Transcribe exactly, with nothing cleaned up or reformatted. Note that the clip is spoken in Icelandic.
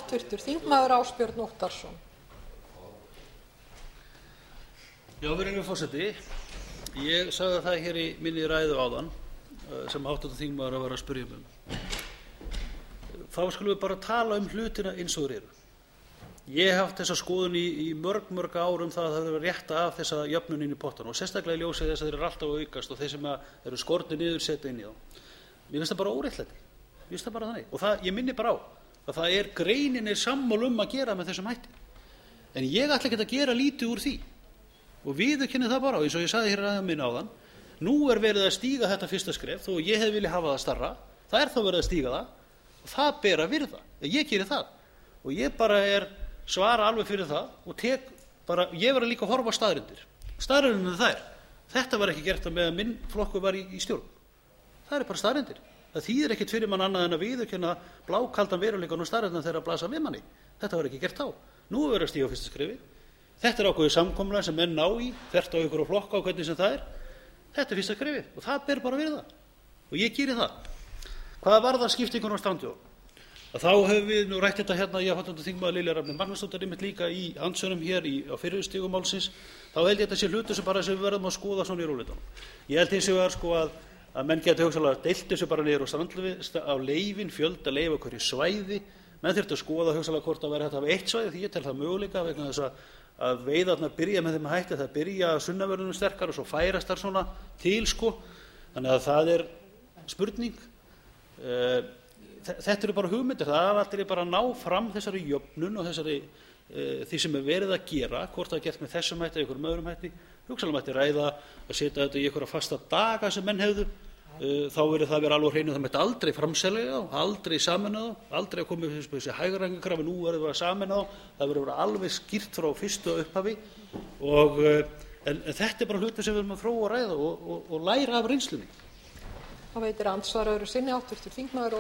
háttvirtur þingmaður Ásbjörn Óttarsson. Já, virðulegur forseti, ég sagði það hér í minni ræðu áðan sem háttvirtur þingmaður að vera að spyrja um. Þá skulum við bara tala um hlutina eins og þeir eru. Ég hef haft þessa skoðun í, í mörg, mörg ár um það að það þurfi að rétta af þessa jöfnun inn í pottan og sérstaklega í ljósi þess að þeir eru alltaf að aukast og þeir sem eru skornir niður setja inn í þá. Mér finnst það bara óréttlæti. Mér finnst það bara þannig. Og það, ég minni bara á að það er greinin er sammála um að gera með þessum hætti. En ég ætla ekki að gera lítið úr því. Og viðurkenni það bara, eins og ég sagði hér ræðan minn áðan, nú er verið að stíga þetta fyrsta skref, þó ég hef viljað hafa það starra, það er þá verið að stíga það, og það ber að virða. Ég geri það. Og ég bara er svara alveg fyrir það og tek bara, ég var að líka að horfa á staðreyndir. Staðreyndir þær. Þetta var ekki gert að með að minn flokkur var í, í stjórn. Það er bara staðreyndir. Það þýðir ekkert fyrir mann annað en að viðurkenna blákaldan veruleikann og staðreyndirnar þeirra að blasa við manni. Þetta var ekki gert þá. Nú er verið að stíga fyrsta skrefi. Þetta er ákveðið samkomulag sem menn ná í, þvert á ykkur og flokka á hvernig sem það er. Þetta er fyrsta skrefi og það ber bara við það. Og ég geri það. Hvað varðar skiptingun á strandveiðum? Þá höfum við nú rætt þetta hérna, ég háttvirtur þingmaður Lilja Rafney Magnúsdóttir einmitt líka í andsvörum hér í, á fyrri stigum málsins, þá held ég þetta sé hlutur sem bara sem við verðum að skoða svona í róleitunum. Ég held hins vegar sko að, að menn geti hugsanlega deilt þessu bara niður á strandleyfi, á leyfin, fjölda leyfa hverju svæði, menn þyrftu að skoða hugsanlega hvort að vera hægt að hafa eitt svæði, því ég tel það möguleika vegna þess að, að veiðarnar byrja með þeim hætti, það byrja sunnanverðunum sterkar og svo færast þar svona til sko, þannig að það er spurning. Uh, Þetta eru bara hugmyndir, það er allir bara að ná fram þessari jöfnun og þessari, e, því sem er verið að gera, hvort það er gert með þessum hætti eða einhverjum öðrum hætti. Hugsanlega mætti ræða að setja þetta í einhverja fasta daga sem menn hefðu, e, þá verður það vera alveg á hreinu, það mætti aldrei framselja þá, aldrei sameina þá, aldrei að koma upp þessi hægræðingarkrafa, nú verður að sameina þá, það verður að vera alveg skýrt frá fyrstu upphafi og e, en, en þetta er bara hluti sem við erum að þróa og ræða og, og, og læra af reynslunni. Það veitir andsvara öðru sinni háttvirtur þingmaður